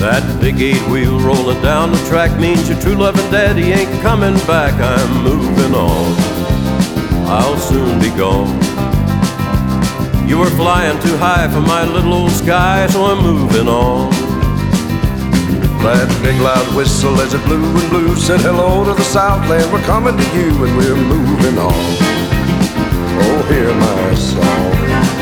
That big 8-wheel rolling down the track means your true loving daddy ain't coming back. I'm moving on, I'll soon be gone. You were flying too high for my little old sky, so I'm moving on. That big loud whistle as it blew and blew said hello to the Southland. We're coming to you and we're moving on. Oh, hear my song.